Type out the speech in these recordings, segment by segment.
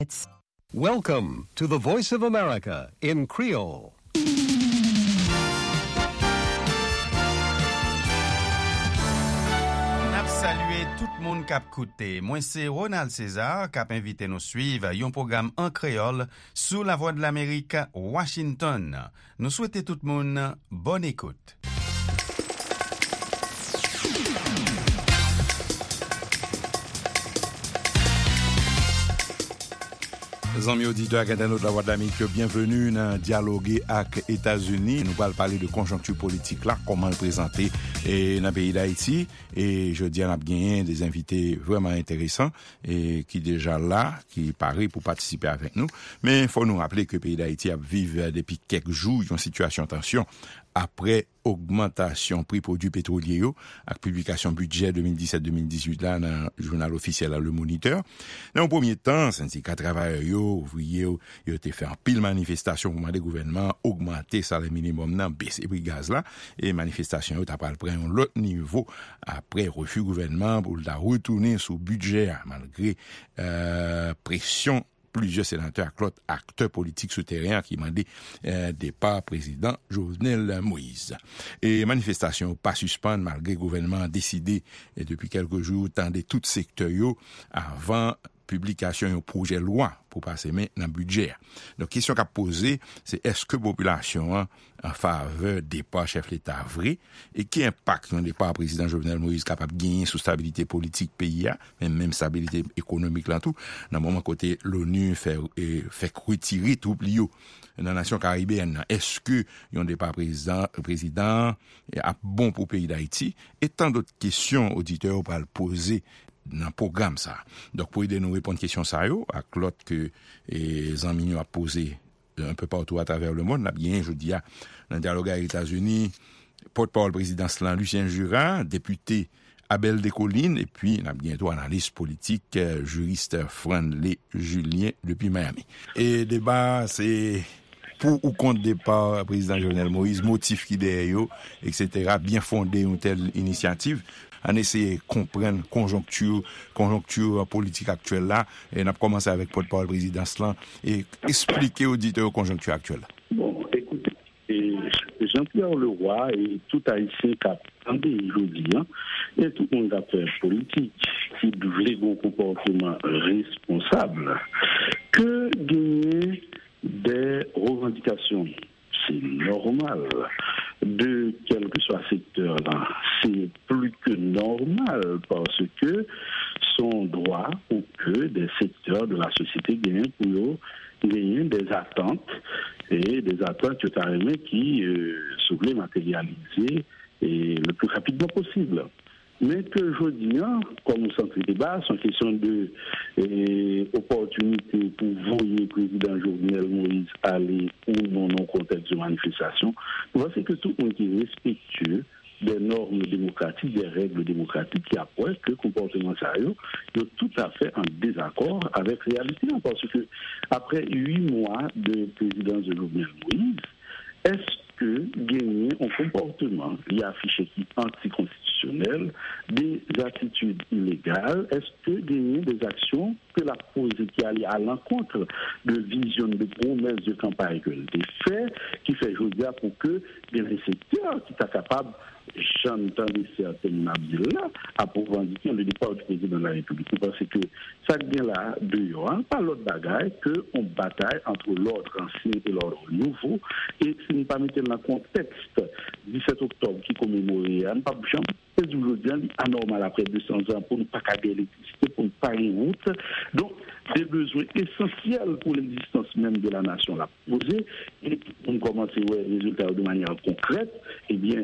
Welcome to the Voice of America in Creole. Saluer tout le monde qui a écouté. Moi, c'est Ronald César qui a invité nous suivre un programme en créole sous la voix de l'Amérique, Washington. Nous souhaitons tout le monde bonne écoute. Amis auditeurs et internautes de la Voix de l'Amérique, bienvenue dans Dialoguer avec États-Unis. Nous allons parler de conjoncture politique là, comment le présenter dans le pays d'Haïti. Et je dis, on a gagné des invités vraiment intéressants et qui déjà là, qui paraît pour participer avec nous. Mais il faut nous rappeler que le pays d'Haïti a vécu depuis quelques jours une situation de tension après augmentation prix produits pétroliers avec publication budget 2017-2018 là dans le journal officiel là, Le Moniteur. Dans le premier temps, syndicat travailleurs ouvriers ont été fait en pile manifestation pour demander au gouvernement augmenter salaire minimum nan baisser prix gaz là et manifestation ont après prendre l'autre niveau après refus gouvernement pour la retourner sous budget malgré pression plusieurs sénateurs, acteurs politiques souterrains qui demandaient départ président Jovenel Moïse. Et manifestation pas suspendre malgré le gouvernement a décidé depuis quelques jours tendre tout secteur avant publication d'un projet de loi pour passer dans le budget. Donc, question qu'a posée, c'est est-ce que la population en faveur départ chef l'État vrai et qui impact un départ président Jovenel Moïse capable de gagner sous stabilité politique pays, même stabilité économique là tout. Dans le moment côté l'ONU fait retirer tout plio dans la nation caribéenne. Est-ce que un départ président est bon pour le pays d'Haïti? Et tant d'autres questions auditeurs pour le poser dans le programme ça. Donc pour aider nous répondre question ça yo à l'autre que les amis a posé un peu partout à travers le monde, là bien je dis dans le dialogue avec les États-Unis, porte-parole président Lucien Jura, député Abel Descollines et puis on a bientôt analyste politique juriste Franley Julien depuis Miami. Et débat c'est pour ou contre départ président Jovenel Moïse, motif qui derrière etc. bien fondé une telle initiative. On essaie de comprendre conjoncture politique actuelle là et on a commencé avec porte-parole présidence là et expliquer aux auditeurs conjoncture actuelle. Bon, écoutez, Jean-Pierre Leroy et tout haïtien qui a attendu aujourd'hui et tout le monde a fait politique qui voulait un comportement responsable que gagner des revendications. C'est normal. De quel que soit secteur là, c'est plus que normal parce que son droit ou que des secteurs de la société gagnent pour gagner des attentes et des attentes qui se voulaient matérialiser et le plus rapidement possible. Mais que je dis, comme nous sommes le débat, c'est une question de opportunité pour voyer le président Jovenel Moïse aller ou non dans le contexte de manifestation. Nous voyons que tout le monde qui est respectueux des normes démocratiques, des règles démocratiques qui approchent que le comportement sérieux est tout à fait en désaccord avec la réalité. Parce que après 8 mois de présidence de Jovenel Moïse, est-ce que gagner un comportement qui est affiché qui est anticonstitutionnel, des attitudes illégales, est-ce que gagner des actions que la posée qui allait à l'encontre de vision de promesses de campagne que des faits, qui fait aujourd'hui pour que les secteurs qui sont capables j'entends certaines là à pour indiquer le départ du président de la République parce que ça vient là de pas l'autre bagaille que on bataille entre l'ordre ancien et l'ordre nouveau et si nous pas mettre dans le contexte 17 octobre qui commémorait on pas c'est aujourd'hui anormal après 200 ans pour ne pas cader l'électricité pour ne pas une route donc des besoins essentiels pour l'existence même de la nation la posée et on commence les résultats de manière concrète et bien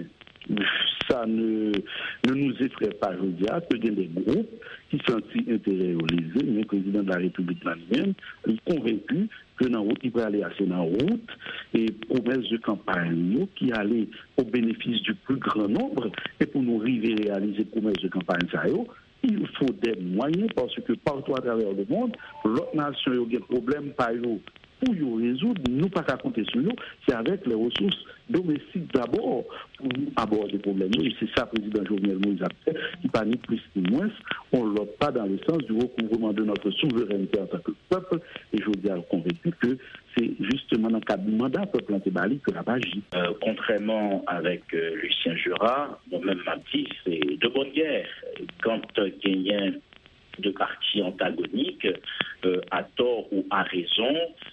ça ne nous effraie pas, je veux dire, que des groupes qui sont intériorisés, mais le président de la République lui-même est convaincu que dans la route, il peut aller assez dans la route et promesses de campagne qui allaient au bénéfice du plus grand nombre et pour nous arriver à réaliser promesses de campagne, ça il faut des moyens parce que partout à travers le monde, l'autre nation a des problèmes par eux pour y résoudre, nous pas qu'à compter sur nous, c'est avec les ressources domestiques d'abord pour aborder les problèmes. Et c'est ça, le président Jovenel Moïse a fait, qui pas ni plus ni moins, on ne l'a pas dans le sens du recouvrement de notre souveraineté en tant que peuple. Et je dis convaincu que c'est justement dans le cadre du mandat peuple antébali que la agit. Contrairement avec Lucien Jura, moi-même m'a dit, c'est de bonne guerre. Quand il y a de partis antagoniques, à tort ou à raison,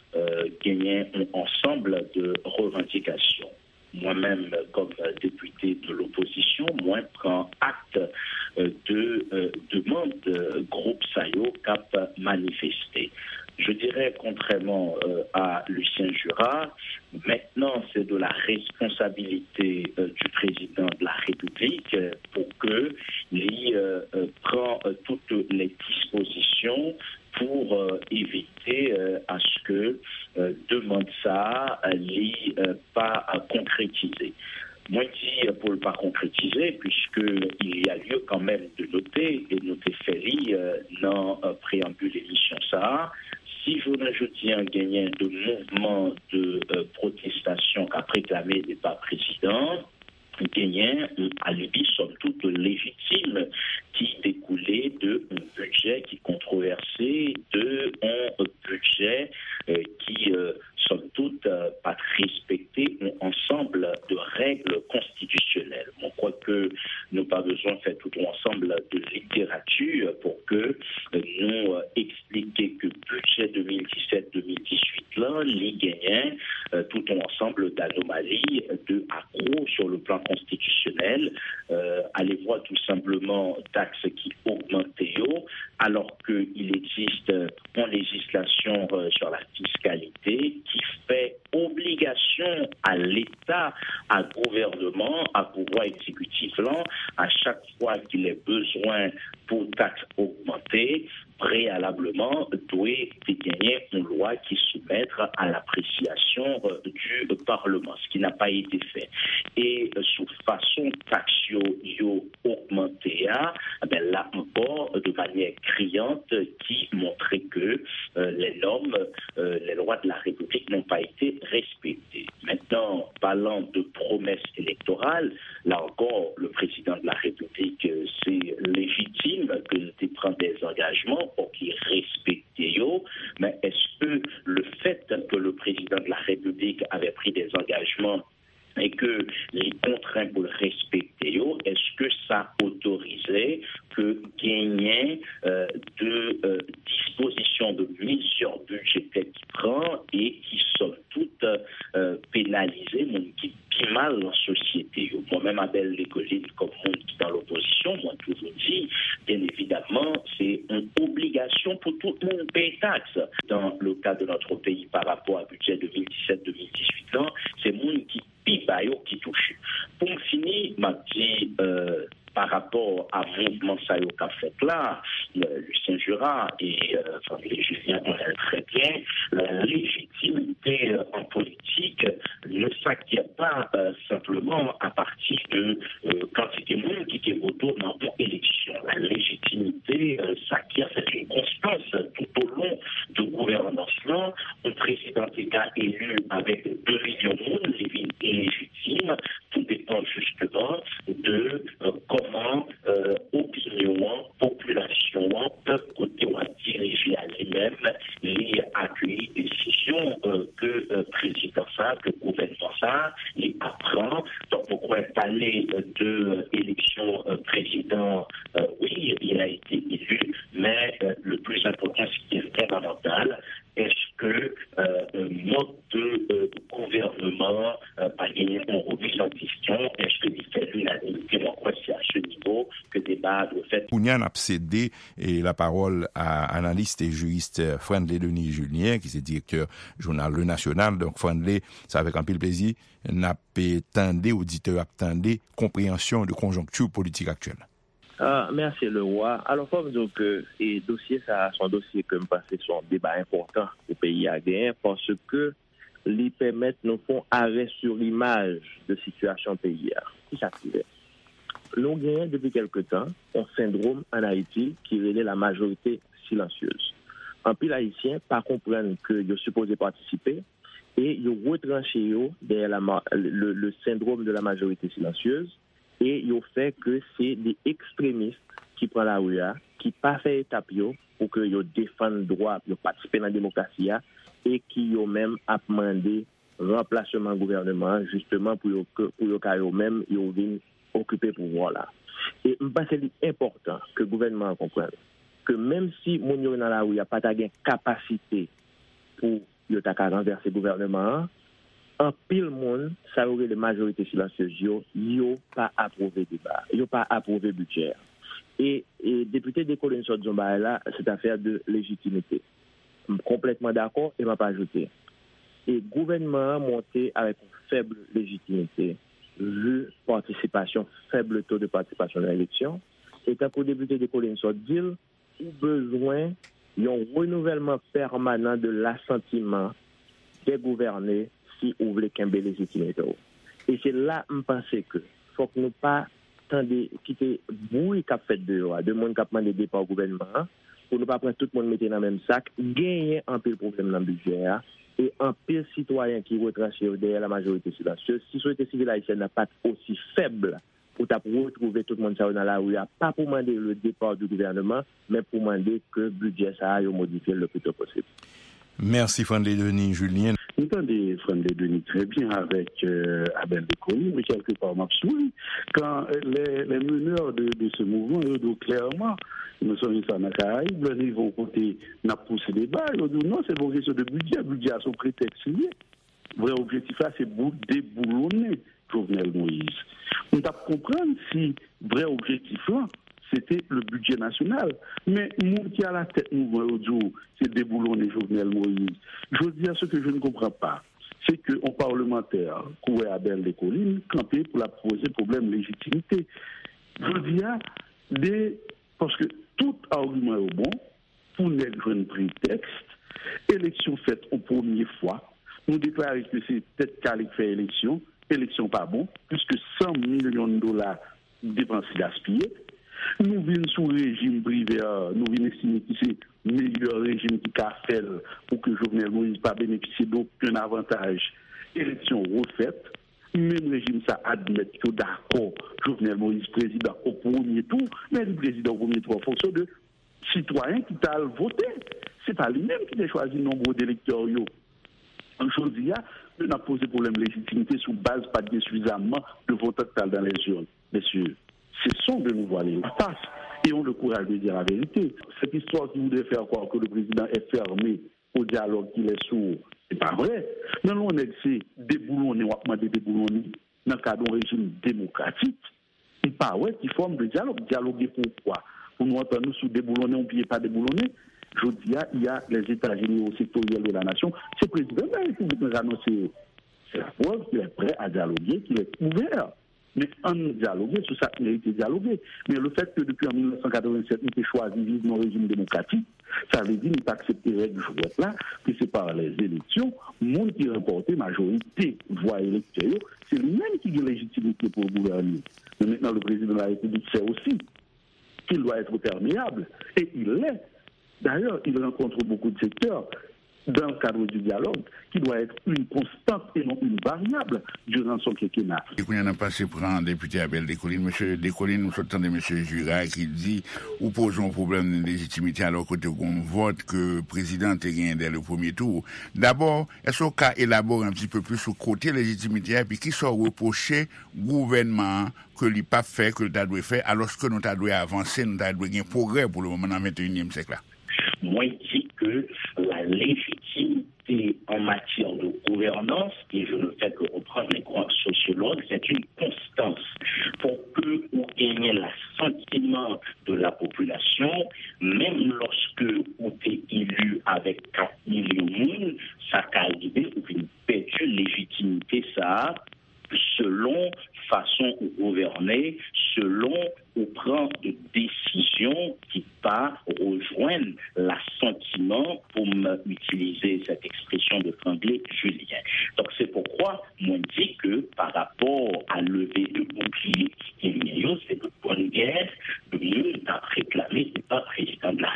gagner un ensemble de revendications. Moi-même, comme député de l'opposition, moi, prends acte de demande groupe Sayo cap manifesté. Je dirais, contrairement à Lucien Jura, maintenant c'est de la responsabilité du président de la République pour qu'il prend toutes les dispositions pour éviter à ce que demande ça n'est pas concrétisée. Moi, je dis pour ne pas concrétiser, puisqu'il y a lieu quand même de noter, et noter Ferry dans préambule l'émission ça. Si je tiens à gagner de mouvements de protestation qu'a réclamé le débat président, gagner à Libye somme toute légitime qui découlait d'un budget qui controversé, d'un budget qui somme toute pas respecté un ensemble de règles constitutionnelles. On croit que nous n'avons pas besoin de faire tout ensemble de littérature pour que nous expliquer que budget 2017-2018 là, les gagnants, tout un ensemble d'anomalies, de accros sur le plan constitutionnel. Allez voir tout simplement taxes qui augmentent alors qu'il existe une législation sur la fiscalité qui fait obligation à l'État, à gouvernement, à pouvoir exécutif là, à chaque fois qu'il ait besoin pour taxes augmentées, préalablement doit gagner une loi qui soumettre à l'appréciation du Parlement, ce qui n'a pas été fait. Et sous façon taxio augmentée, là encore de manière criante qui montrait que les normes, les lois de la République n'ont pas été respectées. Maintenant, parlant de promesses électorales, là encore, le président de la République, c'est légitime qu'il prenne des engagements pour qu'il respecte mais est-ce que le fait que le président de la République avait pris des engagements et que les contraintes pour le respecter, est-ce que ça autorisait que gagner de dispositions de mesures budgétaires qui prend et qui sont toutes pénalisées, qui mal dans la société. Moi-même, Abel Légoline, comme monde qui est dans l'opposition, moi toujours dit, bien évidemment, c'est une obligation pour tout le monde de payer taxes. Dans le cas de notre pays, par rapport au budget 2017-2018, c'est le monde qui pibaille, qui touche. Pour finir, m'a dit, par rapport à mouvement Sayo qu'a fait là, Lucien Jura et les Julien connaissent très bien, la légitimité en politique ne s'acquiert pas simplement à partir de quantité de monde qui est autour dans une élection. La légitimité s'acquiert, c'est une constance tout au long de gouvernance-là. Un président d'État élu avec 2 millions de monde, c'est illégitime. Tout dépend justement de comment opinion, population, peuple côté ou à diriger à lui-même les accueillir décisions que président ça, que gouvernement ça, il apprend. Donc pourquoi parler de élection président, oui, il a été élu, mais le plus important, ce qui est fondamental, est-ce que mode de gouvernement a gagné en remise en question? Est-ce qu'il fait l'unanimité? Moi, c'est à ce niveau que débat doit faire. Pounian a cédé la parole à analyste et juriste Friendly Denis Julien, qui est directeur journal Le National. Donc, Friendly, ça avec un pile plaisir, n'a pas tendé, auditeur a tendé, compréhension de conjoncture politique actuelle. Merci le roi. Alors, il faut dire que ce dossier, ça, son dossier comme passé, son débat important au pays à gagner parce que les permettent nous font arrêt sur l'image de situation pays. Qui s'active? Nous gagnons depuis quelque temps un syndrome en Haïti qui relève la majorité silencieuse. en pile haïtien pas comprendre que yo supposé participer et yo retranché derrière le syndrome de la majorité silencieuse et yo fait que c'est des extrémistes qui prennent la rue qui pas fait étape pour que yo défendent droit yo participer dans la démocratie et qui yo même a demandé remplacement gouvernement justement pour yo même yo viennent occuper pouvoir là. Et je pense que c'est important que le gouvernement comprenne que même si mon yo dans la rue a pas ta capacité pour yo ta renverser le gouvernement, en pile monde ça aurait les majorités silencieuses yo pas approuvé débat, yo pas approuvé budget. Et député de Colline Sot-Zomba là, c'est affaire de légitimité. Complètement d'accord et m'a pas ajouté. Et gouvernement monté avec une faible légitimité, vu participation, faible taux de participation dans l'élection, et quand pour député de Colline Sot-Zomba, ou besoin d'un renouvellement permanent de l'assentiment des gouvernés si vous voulez qu'un bel légitimité. Et c'est là que je pense que faut que nous pas quitter bruit qu'a fait de monde qui a demandé départ au gouvernement pour ne pas prendre tout le monde mettre dans le même sac, gagner un peu de problème dans le budget et un pire citoyen qui retranche derrière la majorité silencieuse. Si la société civile haïtienne n'a pas aussi faible pour retrouver tout le monde dans la rue, pas pour demander le départ du gouvernement, mais pour demander que le budget ça aille modifier le plus tôt possible. Merci Frandley Denis. Julien. Nous entendons Frandley Denis très bien avec Abel Decoline, mais quelque part m'absout. Quand les meneurs de ce mouvement, ils disent clairement, nous sommes ici en Caraïbes, ils vont compter, n'a poussé des balles, ils disent non, c'est pour question de budget, le budget a son prétexte. Le vrai objectif là, c'est déboulonner Jovenel Moïse. On doit comprendre si le vrai objectif là, c'était le budget national. Mais nous qui à la tête mouvement audio, c'est déboulonner Jovenel Moïse. Je dis à ce que je ne comprends pas, c'est qu'un parlementaire, Koué Abel Decoline, campé pour la poser problème de légitimité. Je dis à parce que tout argument est bon, pour ne jouer prétexte, élection faite en première fois, nous déclarons que c'est peut-être qu'elle fait élection pas bon, puisque 100 millions de dollars dépensés gaspillés. Nous venons sous régime privé, nous venons estimer que c'est le meilleur régime qui a fait pour que Jovenel Moïse pas bénéficier d'aucun avantage. Élection refaite, même régime ça admet que d'accord, Jovenel Moïse président au premier tour, mais le président au premier tour en fonction de citoyens qui t'a voté. C'est pas lui-même qui a choisi le nombre d'électeurs. Aujourd'hui, on a posé problème de légitimité sous base pas de suffisamment de vote total dans les urnes. Messieurs, cessons de nous voiler la face et ont le courage de dire la vérité. Cette histoire qui voudrait faire croire que le président est fermé au dialogue qu'il est sourd, c'est pas vrai. Non, on est déboulonné, on a demandé déboulonné dans le cadre d'un régime démocratique. Et pas ouais, qui forme de dialogue. Dialoguer pourquoi? Pour nous entendre sous déboulonné, on ne peut pas déboulonner. Je dis, il y a les États généraux sectoriels de la nation. C'est le président de la République qui nous a annoncé. C'est la preuve qu'il est prêt à dialoguer, qu'il est ouvert. Mais en dialoguer, sur ça, il a été dialogué. Mais le fait que depuis en 1987, nous avons choisi de vivre dans un régime démocratique, ça veut dire que nous accepter les règles là, que c'est par les élections, le monde qui remporte majorité voix électorale, c'est lui-même qui a la légitimité pour gouverner. Mais maintenant, le président de la République sait aussi qu'il doit être perméable. Et il l'est. D'ailleurs, il rencontre beaucoup de secteurs dans le cadre du dialogue qui doit être une constante et non une variable durant son quinquennat. Et qu'on a passé pour un député Abel Decoline. Monsieur Decoline, nous entendons monsieur Jura qui dit ou posons un problème de légitimité alors que on vote que le président est gagné dès le premier tour. D'abord, est-ce qu'on peut élaborer un petit peu plus sur le côté légitimité et puis qui soit reproché gouvernement que l'il pas fait, que l'État doit faire, alors que nous doit avancer, nous doit gagner progrès pour le moment dans le 21e siècle là. Moi, je dis que la légitimité en matière de gouvernance, et je ne fais que reprendre les grands sociologues, c'est une constance. Pour que vous gagnez l'assentiment de la population, même lorsque vous êtes élu avec 4 millions de monde, ça peut arriver une perdu légitimité, ça selon façon de gouverner, selon ou prendre de décisions qui pas rejoindre l'assentiment, pour utiliser cette expression de Frandley Julien. Donc c'est pourquoi moi dis que par rapport à lever de bouclier, c'est de bonne guerre de mieux d'être réclamé, c'est pas président de la République.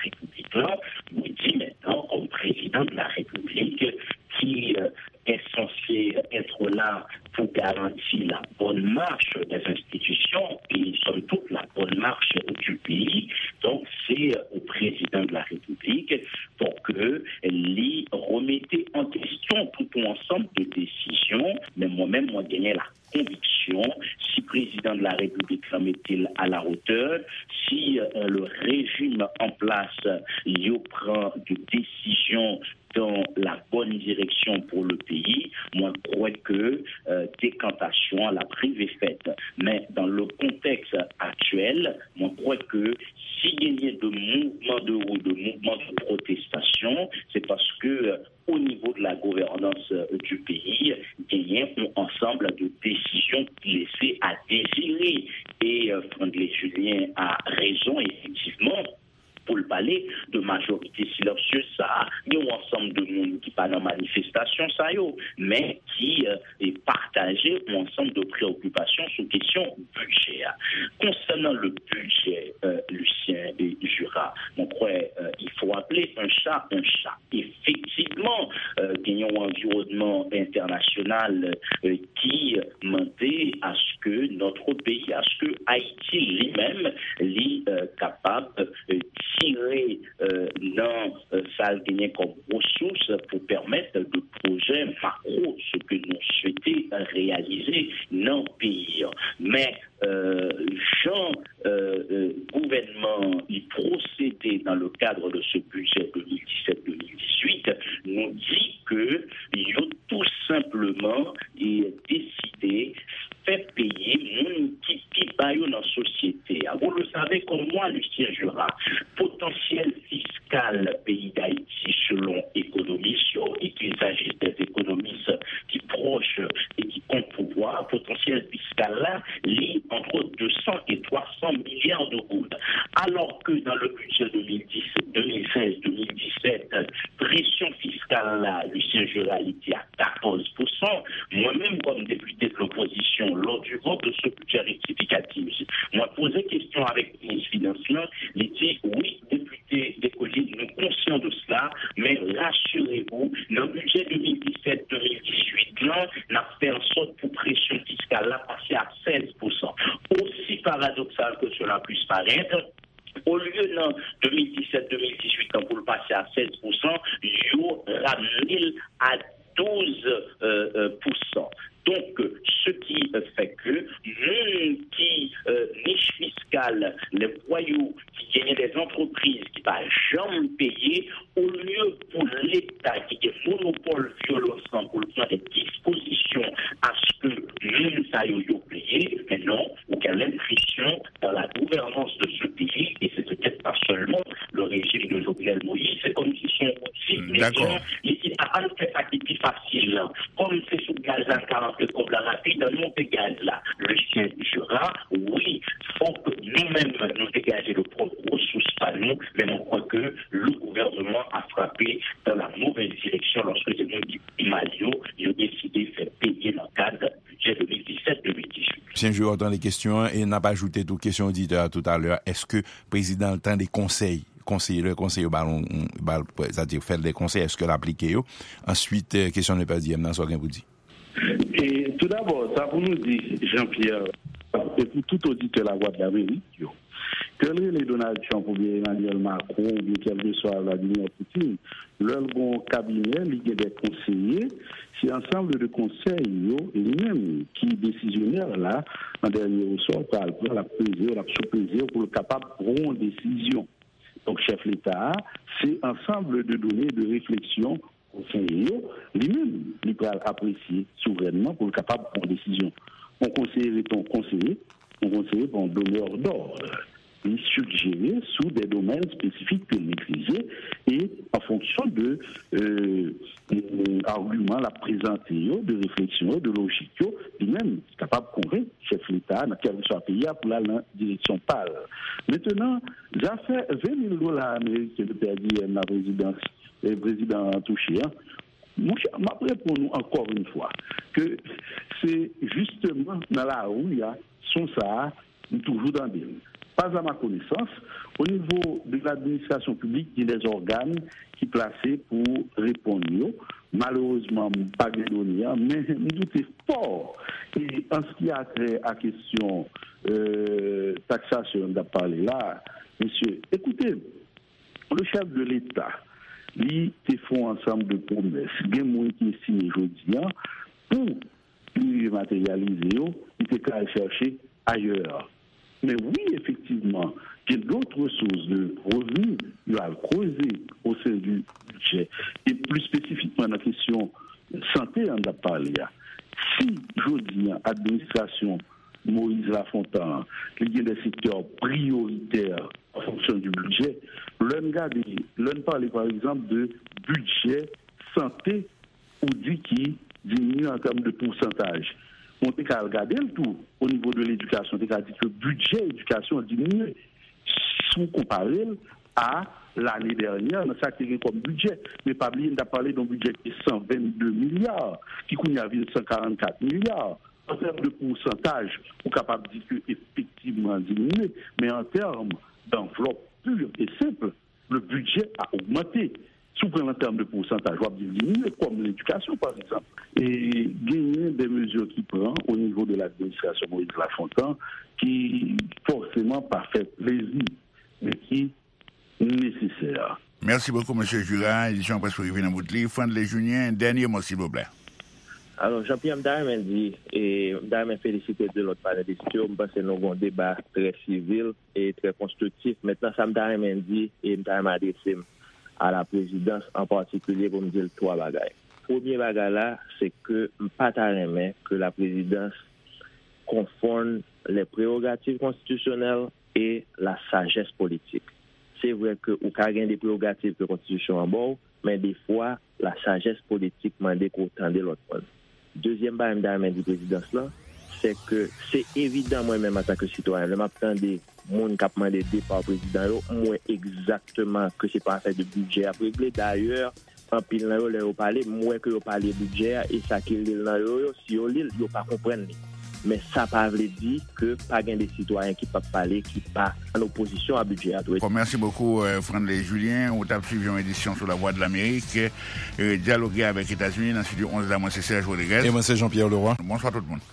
là, nous dit maintenant, comme président de la République, qui est censé être là pour garantir la bonne marche des institutions et somme toute la bonne marche du pays. Donc c'est au président de la République pour que lui remettez en question tout un ensemble de décisions, mais moi-même, moi gagné la conviction, si le président de la République remet-il à la hauteur, si le régime en place il prend des décisions dans la bonne direction pour le pays, moi je crois que décantation la prise est faite. Mais dans le contexte actuel, moi je crois que s'il y a de mouvements de rue, de mouvements de protestation, c'est parce que au niveau de la gouvernance du pays, il y a un ensemble de décisions laissées à désirer. Et Franklin Julien a raison, effectivement. Pour le parler de majorité silencieuse, ça, il y a un ensemble de monde qui pas dans manifestation, ça y est, mais qui est partagé un ensemble de préoccupations sur question budget. Concernant le budget, Lucien et Jura, on croit il faut appeler un chat un chat. Effectivement, il y a un environnement international qui mentait à ce que notre pays, à ce que Haïti lui-même est capable de tirer dans sa gagné comme ressources pour permettre de projets macro, ce que nous souhaitons réaliser dans le pays. Mais Jean gouvernement y procédé dans le cadre de ce budget 2017-2018 nous dit que il a tout simplement décidé fait payer mon qui baille dans la société. Vous le savez comme moi, Lucien Jura, potentiel fiscal pays d'Haïti selon économistes, et qu'il s'agisse des économistes qui proches et qui comptent pouvoir, potentiel fiscal là, lit entre 200 et 300 milliards de gouttes. Alors que dans le budget 2016-2017, pression fiscale là, Lucien Jura était à 14%. Moi-même, comme député de l'opposition, lors du vote de ce budget rectificatif, moi posé question avec le ministre financier, il dit oui, député des collines, nous sommes conscients de cela, mais rassurez-vous, le budget 2017-2018, là, n'a fait en sorte pour pression fiscale là passer à 16%. Aussi paradoxal que cela puisse paraître, au lieu dans 2017-2018, quand vous le passez à 16%, il ramené à 12%. Donc, ce qui fait que qui niche fiscale, les voyous qui gagnent des entreprises qui ne vont jamais payer, au lieu pour l'État qui est monopole violent pour prendre des dispositions à ce que nous soyons payés, mais non, il y a l'impression dans la gouvernance de ce pays, et c'est peut-être pas seulement le régime de Jovenel Moïse, c'est comme s'ils sont aussi médias, ils ont fait ça qui est plus facile. Comme c'est sous gaz à 40 comme la rapide, nous dégage là. Le chien Jura, oui, il faut que nous-mêmes nous dégager le propre ressources par nous, mais on croit que le gouvernement a frappé dans la mauvaise direction lorsque les gens qui Malio, ils ont décidé de faire payer dans le cadre du budget 2017-2018. Monsieur Jura, dans les questions, et n'a pas ajouté toute question auditeur tout à l'heure, est-ce que le président a le temps des conseils? Le conseil au ballon, c'est-à-dire faire des conseils, est-ce que l'appliquer? Ensuite, question n'est pas dit, maintenant, ce qu'on vous dit. Et tout d'abord, ça vous nous dit, Jean-Pierre, et pour tout auditeur la voix de l'Amérique, que les Donald Trump ou bien Emmanuel Macron ou bien quel que soit Vladimir Poutine, leur bon cabinet, il y a des conseillers, c'est ensemble de conseils, eux-mêmes, qui décisionnaires là, en dernier ressort, pour la peser, la sous-peser, pour le capable de prendre une décision. Donc, chef l'État, c'est ensemble de données de réflexion conseiller, lui-même, il peut apprécier souverainement pour le capable de prendre une décision. On conseiller est un conseiller pour un donneur d'ordre. Il suggérer sous des domaines spécifiques que maîtriser et en fonction de arguments la présenter, de réflexion, de logique, lui-même capable de convaincre chef l'État dans quel soit pays pour la direction pâle. Maintenant, j'ai fait $20 américains de perdu la résidence, le président touché. Mon cher, m'appelle pour nous encore une fois que c'est justement dans la rue, son ça, toujours dans des Pas à ma connaissance. Au niveau de l'administration publique, il y a des organes qui sont placés pour répondre. Malheureusement, pas de données, mais nous sommes fort. Et en ce qui a trait à la question taxation, on a parlé là, monsieur, écoutez, le chef de l'État, lui, ils font ensemble de promesses. Il y a des gens qui signent aujourd'hui pour les matérialiser, ils étaient qu'à chercher ailleurs. Mais oui, effectivement, il y a d'autres sources de revenus, il y a creuser au sein du budget. Et plus spécifiquement, dans la question santé, on a parlé. Si, je dis, administration Moïse Lafontaine, il y a des secteurs prioritaires en fonction du budget, l'on parle par exemple de budget santé ou dit qui diminue en termes de pourcentage. On peut regarder le tout au niveau de l'éducation, on peut dire que le budget éducation a diminué. Si on compare à l'année dernière, on a ça qui est comme budget, mais pas oublier, on a parlé d'un budget qui est 122 milliards, qui coûte 144 milliards. En termes de pourcentage, on est capable de dire qu'effectivement diminué, mais en termes d'enveloppe pure et simple, le budget a augmenté. Souvent en termes de pourcentage, on va diminuer, comme l'éducation par exemple. Et gagner des mesures qui prend au niveau de l'administration Moïse Lafontaine, qui forcément pas fait plaisir, mais qui est nécessaire. Merci beaucoup, M. Jura. Édition presque arrivée dans votre livre. Fandley Junien, dernier mot, s'il vous plaît. Alors, Jean-Pierre Mdarmen dit, et Mdarmen félicité de l'autre panéliste, je pense que nous avons un débat très civil et très constructif. Maintenant, ça Mdarmen dit, et Mdarmen adressé à la présidence en particulier pour me dire trois bagailles. Premier bagage là, c'est que pas que la présidence confonde les prérogatives constitutionnelles et la sagesse politique. C'est vrai que ou ka gen des prérogatives de constitution en bord, mais des fois la sagesse politique mande qu'on tende l'autre point. Deuxième bagage du présidence là, c'est que c'est évident moi-même en tant que citoyen, le m'attend des moun k'ap mandé départ président moi exactement que c'est pas affaire de budget à régler. D'ailleurs en pile là yo parler moins que yo parler budget et ça qui là yo si yo pas comprendre. Mais ça pas veut dire que pas gain des citoyens qui peuvent parler qui pas en opposition à budget à tout. Merci beaucoup Fandley Julien. On t'a suivi une édition sur la Voix de l'Amérique, dialoguer avec les États-Unis dans le studio 11 là, moi c'est Serge Rodriguez. Et moi c'est Jean-Pierre Leroy. Bonsoir tout le monde.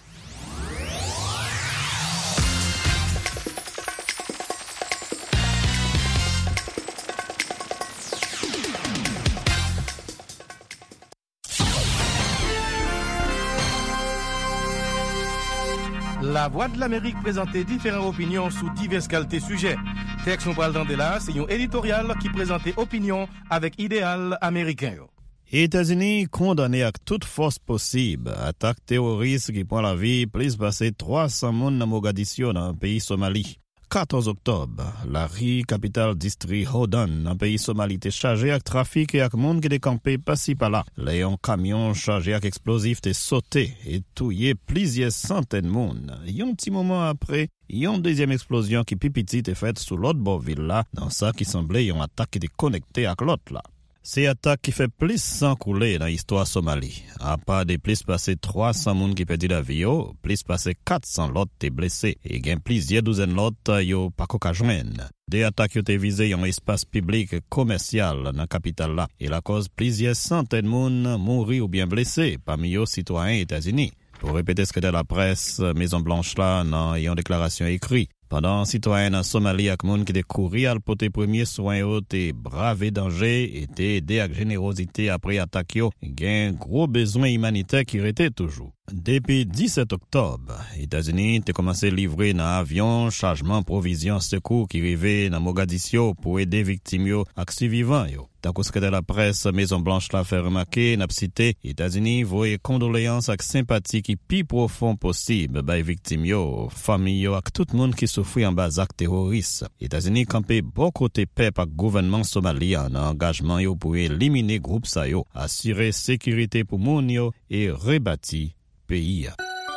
La Voix de l'Amérique présentait différentes opinions sous diverses qualités sujets. Texte nous parle dans là, c'est un éditorial qui présentait opinion avec idéal américain. États-Unis condamné à toute force possible attaque terroriste qui prend la vie plus passé 300 moun dans Mogadiscio dans le pays Somalie. 14 octobre, la rue capitale district Hodan dans le pays Somalie était chargé avec trafic et avec monde qui était campé par-ci par-là. Un camion chargé avec explosifs était sauté et tué plusieurs centaines de monde. Un petit moment après, une deuxième explosion qui pipiti était faite sous l'autre bord ville là, dans ça qui semblait une attaque qui était connectée avec l'autre là. C'est attaque qui fait plus sang couler dans l'histoire Somalie. À part des plus passé 300 moun qui perdu la vie, plus passé 400 l'autre t'es blessé et gain plusieurs douzaines l'autre yo pas qu'à joindre. Des attaques qui ont visé un espace public commercial dans la capitale là et la cause plusieurs centaines moun mourir ou bien blessés parmi eux citoyens États-Unis. Pour répéter ce que dit la presse, Maison Blanche là dans une déclaration écrite. Pendant citoyens en Somalie ak moun qui te couri al pote premier soin yo te bravé danger et te aidé avec générosité après attaque yo, gen gros besoin humanitaire qui rete toujours. Depuis 17 octobre, États-Unis te commencé livrer dans avion chargement provisions secours qui arrivé dans Mogadiscio pour aider victimes yo ak survivants yo. Tant que de la presse Maison Blanche l'a fait remarquer, n'a cité États-Unis voye condoléances ak sympathie qui pi profond possible bay victimes yo, famille yo ak tout monde qui souffre en bas actes terroristes. États-Unis campé bon côté paix par gouvernement somalien en engagement yo pour éliminer groupe sa yo, assurer sécurité pour moun yo et rebâtir pays.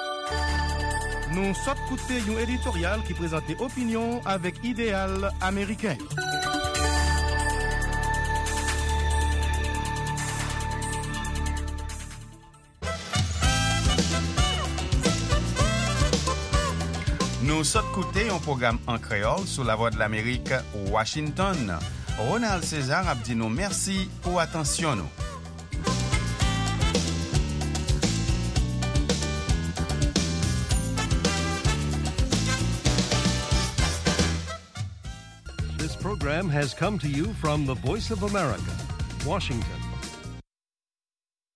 Nous sommes écoutés un éditorial qui présentait opinion avec idéal américain. Nou sot koute yon program en créole sou la Voix de l'Amérique Washington. Ronald César ap di nou merci pou atensyon nou. This program has come to you from the Voice of America, Washington.